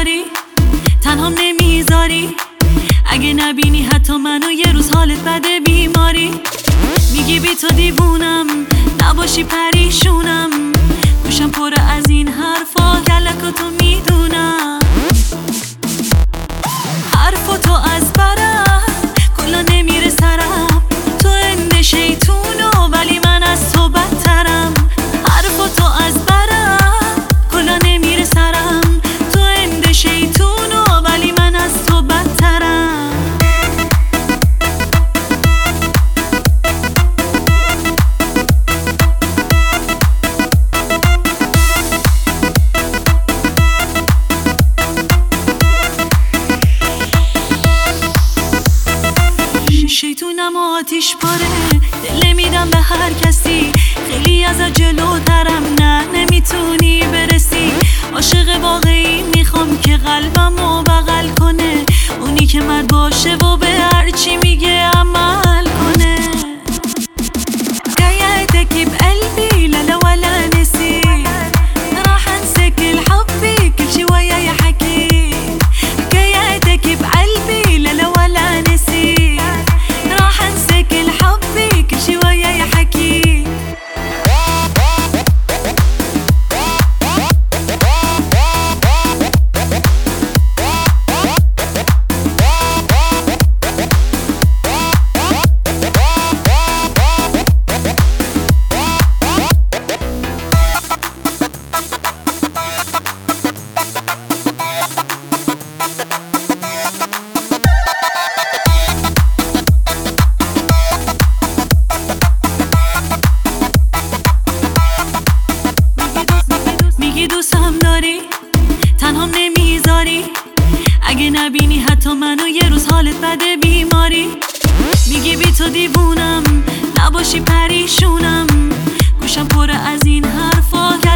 داری، تنهام نمیذاری. اگه نبینی حتی منو یه روز حالت بده بیماری. میگی بی تو دیوونم، نباشی پریشونم. گوشم پر از این حرفا، کلکاتو میدونم. حرفاتو از برم کلا نمیره سرم. تو اند شیطونو ولی من از تو بدترم. حرفاتو از برم کلا نمیره سرم. تو اند شیطونو ولی من از تو بدترم. شیطونم و آتیش پاره، دل میدم به هر کسی. خیلی از جلوترم، نه نمیتونی برسی. عاشق واقعی میخوام که قلبمو بغل کنه. اونی که مرد باشه و به هرچی میگه عمل کنه. حكاياتك بقلبي لا ولا نسي. راح انسى كل حبي كل شي وياي حكي. حكاياتك بقلبي لا ولا نسي. راح انسى كل حبي كل شي وياي حكي. میگی دوستم داری، تنهام نمیذاری. اگه نبینی حتی منو یه روز حالت بده بیماری. میگی بی تو دیوونم، نباشی پریشونم. گوشم پر از این حرفا.